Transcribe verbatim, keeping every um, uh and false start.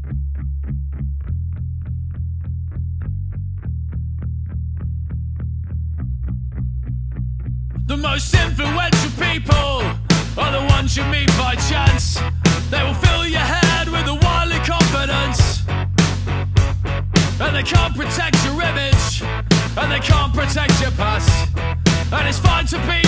The most influential people are the ones you meet by chance. They will fill your head with a wildly confidence, and they can't protect your image, and they can't protect your past. And it's fine to be